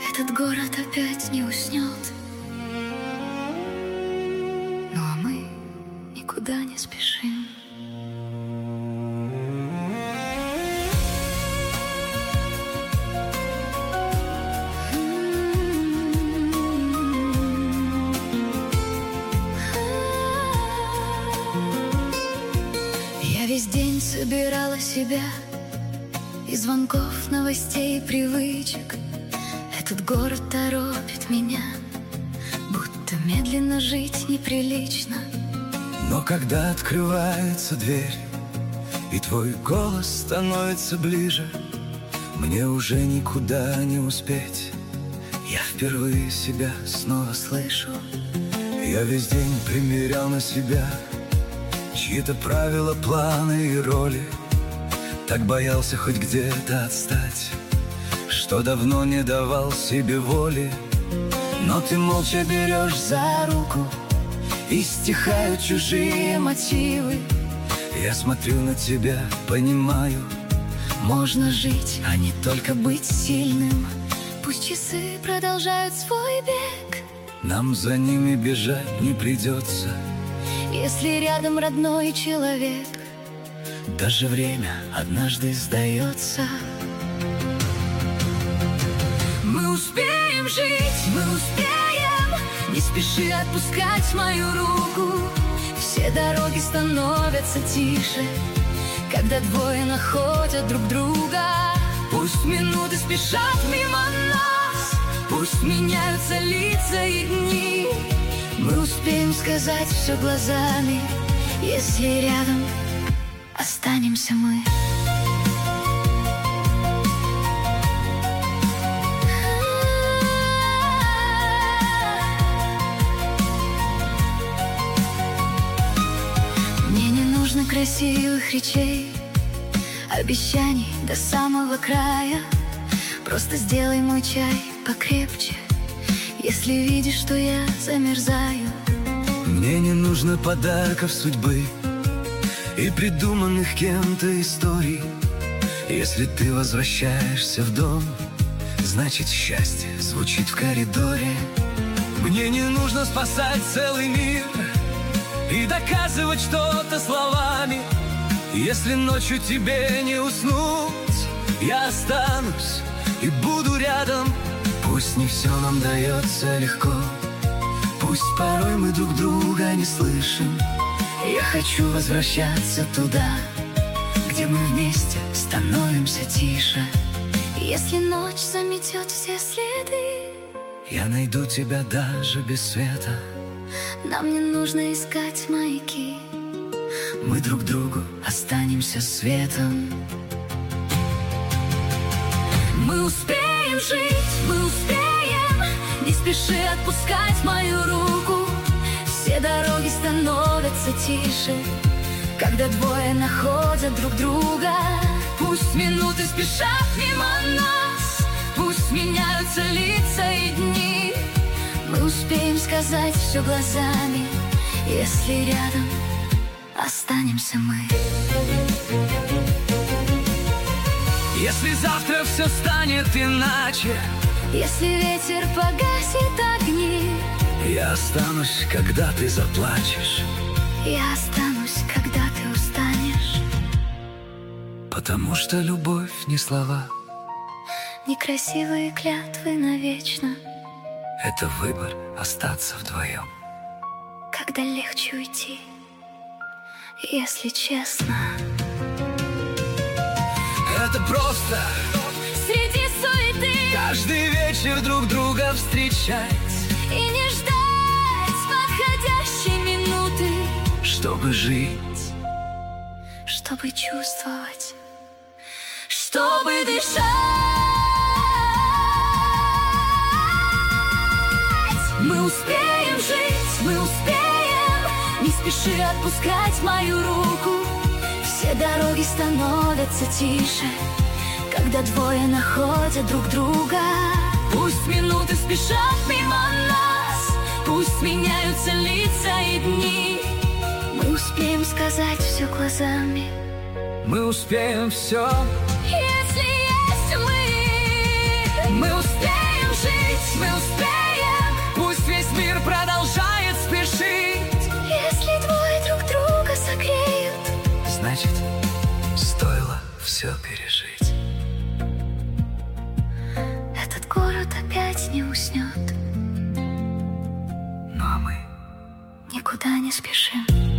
Этот город опять не уснет. Ну а мы никуда не спешим. Я весь день собирала себя из звонков, новостей и привычек. Этот город торопит меня, будто медленно жить неприлично. Но когда открывается дверь и твой голос становится ближе, мне уже никуда не успеть. Я впервые себя снова слышу. Я весь день примерял на себя чьи-то правила, планы и роли. Так боялся хоть где-то отстать, что давно не давал себе воли. Но ты молча берешь за руку, и стихают чужие мотивы. Я смотрю на тебя, понимаю, можно жить, а не только быть сильным. Пусть часы продолжают свой бег, нам за ними бежать не придется, если рядом родной человек. Даже время однажды сдается. Мы успеем жить, мы успеем. Не спеши отпускать мою руку. Все дороги становятся тише, когда двое находят друг друга. Пусть минуты спешат мимо нас, пусть меняются лица и дни. Мы успеем сказать все глазами, если рядом останемся мы. Мне не нужно красивых речей, обещаний до самого края. Просто сделай мой чай покрепче, если видишь, что я замерзаю. Мне не нужно подарков судьбы и придуманных кем-то историй. Если ты возвращаешься в дом, значит счастье звучит в коридоре. Мне не нужно спасать целый мир и доказывать что-то словами. Если ночью тебе не уснуть, я останусь и буду рядом. Пусть не все нам дается легко, пусть порой мы друг друга не слышим. Я хочу возвращаться туда, где мы вместе становимся тише. Если ночь заметет все следы, я найду тебя даже без света. нам не нужно искать маяки, мы друг другу останемся светом. мы успеем жить, мы успеем. Не спеши отпускать мою руку. Все дороги становятся тише, когда двое находят друг друга. Пусть минуты спешат мимо нас, пусть меняются лица и дни. Мы успеем сказать все глазами, если рядом останемся мы. Если завтра все станет иначе, если ветер погасит огни, я останусь, когда ты заплачешь, я останусь, когда ты устанешь. потому что любовь не слова, Некрасивые клятвы навечно, это выбор остаться вдвоем. когда легче уйти, если честно. Это просто Среди суеты каждый вечер друг друга встречать, и не ждать подходящей минуты, чтобы жить, чтобы чувствовать, чтобы дышать. Мы успеем жить, мы успеем. Не спеши отпускать мою руку. Все дороги становятся тише, когда двое находят друг друга. Пусть минуты спешат мимо нас, пусть меняются лица и дни. Мы успеем сказать все глазами, мы успеем все. если есть мы. Мы успеем жить. опять не уснет. Ну а мы никуда не спешим.